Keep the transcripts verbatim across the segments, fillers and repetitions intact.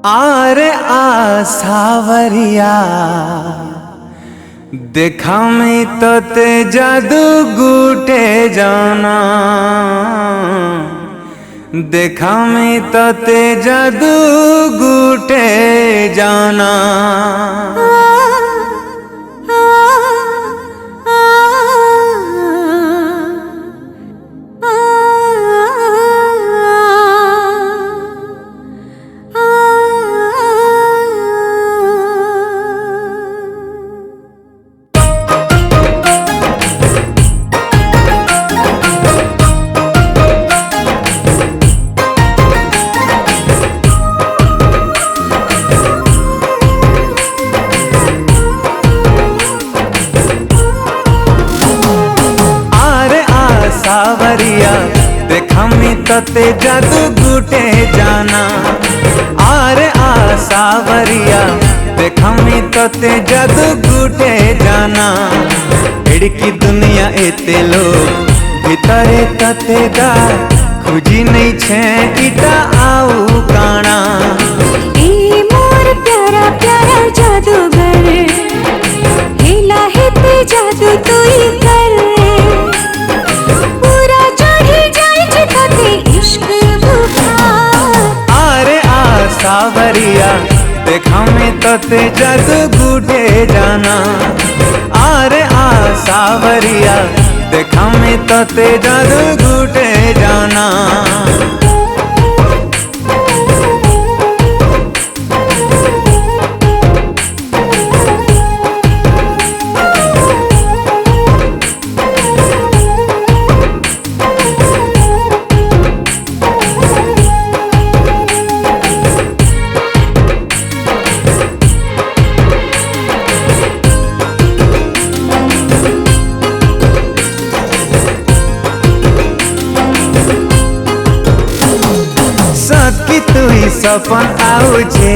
आरे आ सावरिया देखा मैं तोते जादू गुटे जाना, देखा मैं तोते जादू गुटे जाना। सावरिया देखा मैं तोते जादू गुटे जाना, आरे आ सावरिया देखा मैं तोते जादू गुटे जाना। एड़की दुनिया एते लोग भितरे तते गा खुजी नहीं छे इटा आऊ काना। ए मोर प्यारा प्यारा जादूगर हेला हेते जादू तोई कर। सावरिया देखा मैं तोते जादू गुटे जाना, आरे आ सावरिया देखा मैं तोते जादू गुटे जाना। सकी तुई सपन आउछे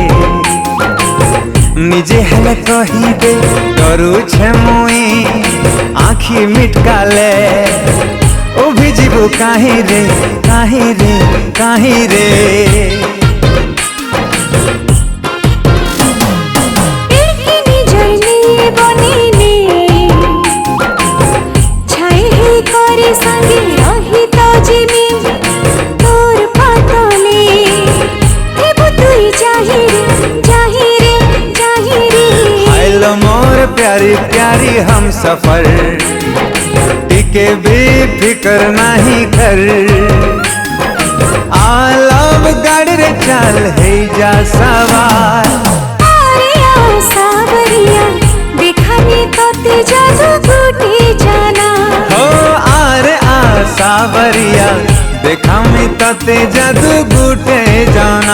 निजे हेले कही दे डरू छे मुई आखी मिटकाले ओ भिजिबु काहे रे काहे रे काहे रे। मोर प्यारी प्यारी हम सफर टिके भी फिकर नहीं कर। आलम गाड़ी रे चल है जा सवार। आरे आ सावरिया देखा मैं तोते जादू गुटे जाना, हो आरे आ सावरिया देखा मैं तोते जादू गुटे जाना।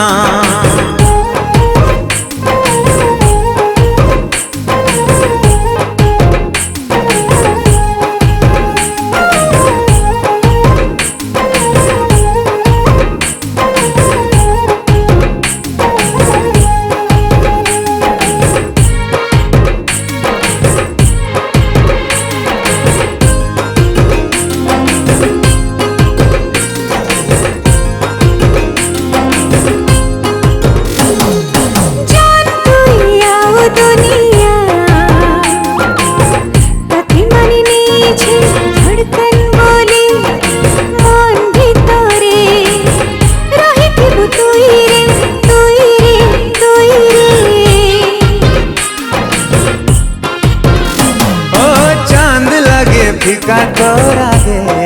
फिका तोरा गे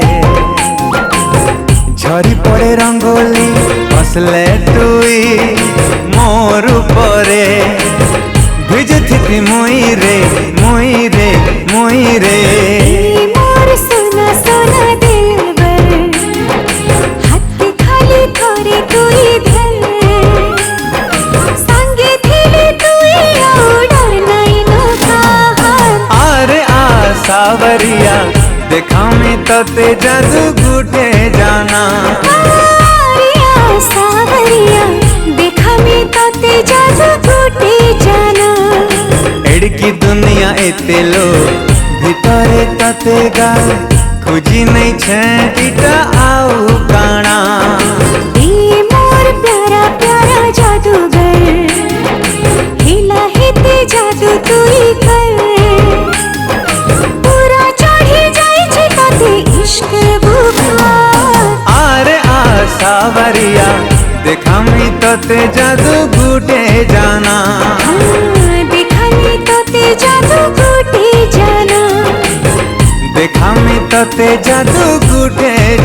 झरी पड़े रंगोली हसले तुई मोर उपरे भिजती मुई रे मुई रे मुई रे। मोर सोना सोना दिलबर हाथ खाली थोरे तुई धर संगे थिले तुई डर नहीं नो कहा। आरे आ सावरिया देखा मैं तोते जादू गुटे जाना, आरे आ सावरिया देखा मैं तोते जादू गुटे जाना। एड़की दुनिया एते लोग भितरे तते गा खुजी नहीं छे इटा आऊ काना। ए मोर प्यारा प्यारा जादूगर सावरिया देखामी तोते जादू गुटे जाना देखामी तोते जादू गुटे जाना देखामी तोते जादू गुटे